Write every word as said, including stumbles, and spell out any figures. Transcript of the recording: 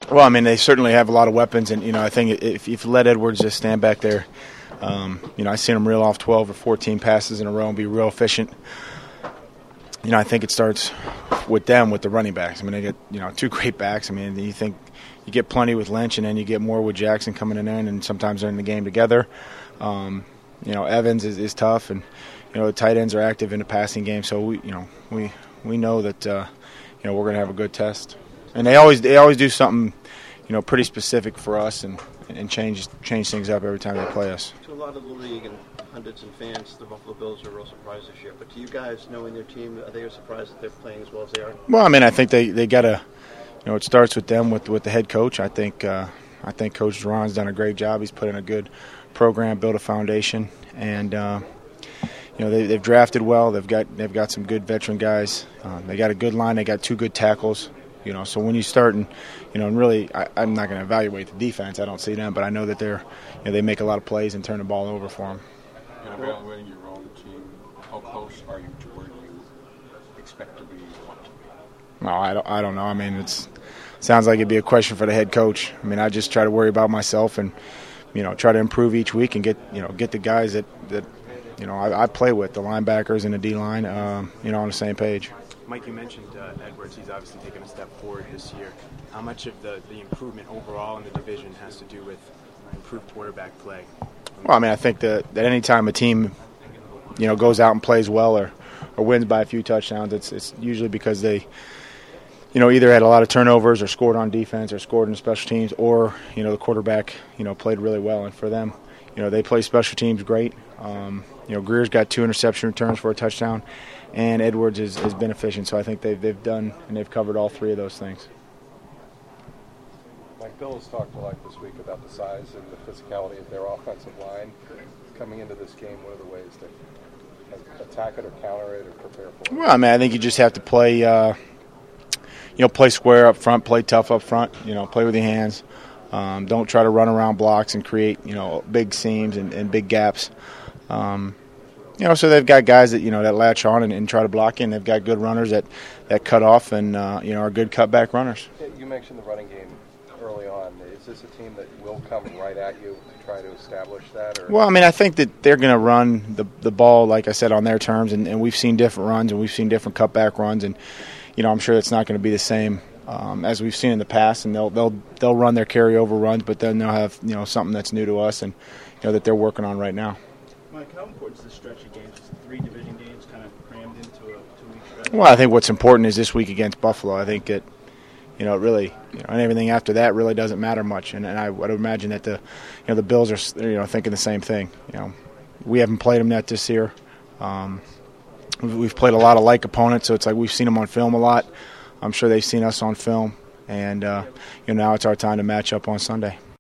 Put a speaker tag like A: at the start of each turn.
A: Well, I mean, they certainly have a lot of weapons, and you know, I think if, if you let Edwards just stand back there, um, you know, I seen him reel off twelve or fourteen passes in a row and be real efficient. You know, I think it starts with them, with the running backs. I mean, they get, you know, two great backs. I mean, you think you get plenty with Lynch, and then you get more with Jackson coming in, and sometimes they're in the game together. Um, you know, Evans is, is tough, and you know, the tight ends are active in the passing game. So we, you know, we we know that uh, you know, we're going to have a good test, and they always they always do something, you know, pretty specific for us, and and change change things up every time they play us.
B: To a lot of the league and pundits and fans, the Buffalo Bills are a real surprise this year. But to you guys, knowing their team, are they surprised that they're playing as well as they are?
A: Well, I mean, I think they, they got to, you know, it starts with them, with with the head coach. I think uh, I think Coach Duran's done a great job. He's put in a good program, built a foundation, and uh, you know, they, they've drafted well. They've got they've got some good veteran guys. Um, they got a good line. They got two good tackles. You know, so when you start and, you know, and really, I, I'm not going to evaluate the defense. I don't see them, but I know that they're, you know, they make a lot of plays and turn the ball over for them.
C: In evaluating your own team, how close are you to where you expect to be, want to be?
A: No, I don't. I don't know. I mean, it's sounds like it'd be a question for the head coach. I mean, I just try to worry about myself and, you know, try to improve each week and get, you know, get the guys that, that you know, I, I play with, the linebackers and the D line, um, you know, on the same page.
D: Mike, you mentioned uh, Edwards. He's obviously taken a step forward this year. How much of the, the improvement overall in the division has to do with improved quarterback play?
A: Well, I mean, I think that, that any time a team, you know, goes out and plays well or, or wins by a few touchdowns, it's it's usually because they, you know, either had a lot of turnovers or scored on defense or scored in special teams, or, you know, the quarterback, you know, played really well. And for them, you know, they play special teams great. Um, you know, Greer's got two interception returns for a touchdown, and Edwards is, is been efficient. So I think they've, they've done and they've covered all three of those things.
E: Mike, Bill has talked a lot this week about the size and the physicality of their offensive line. Coming into this game, what are the ways to attack it or counter it or prepare for it?
A: Well, I mean, I think you just have to play, uh, you know, play square up front, play tough up front, you know, play with your hands. Um, don't try to run around blocks and create, you know, big seams and, and big gaps. Um, you know, so they've got guys that, you know, that latch on and, and try to block in. They've got good runners that, that cut off and, uh, you know, are good cutback runners.
E: You mentioned the running game early on. Is this a team that will come right at you to try to establish that? Or?
A: Well, I mean, I think that they're going to run the the ball, like I said, on their terms, and, and we've seen different runs and we've seen different cutback runs, and, you know, I'm sure it's not going to be the same um, as we've seen in the past, and they'll they'll they'll run their carryover runs, but then they'll have, you know, something that's new to us and, you know, that they're working on right now.
F: Mike, how important is this stretch of games? Three division games kind of crammed into a two-week stretch?
A: Well, I think what's important is this week against Buffalo. I think that, you know, really, you know, and everything after that really doesn't matter much. And, and I would imagine that the, you know, the Bills are, you know, thinking the same thing. You know, we haven't played them yet this year. Um, we've played a lot of like opponents, so it's like we've seen them on film a lot. I'm sure they've seen us on film, and uh, you know, now it's our time to match up on Sunday.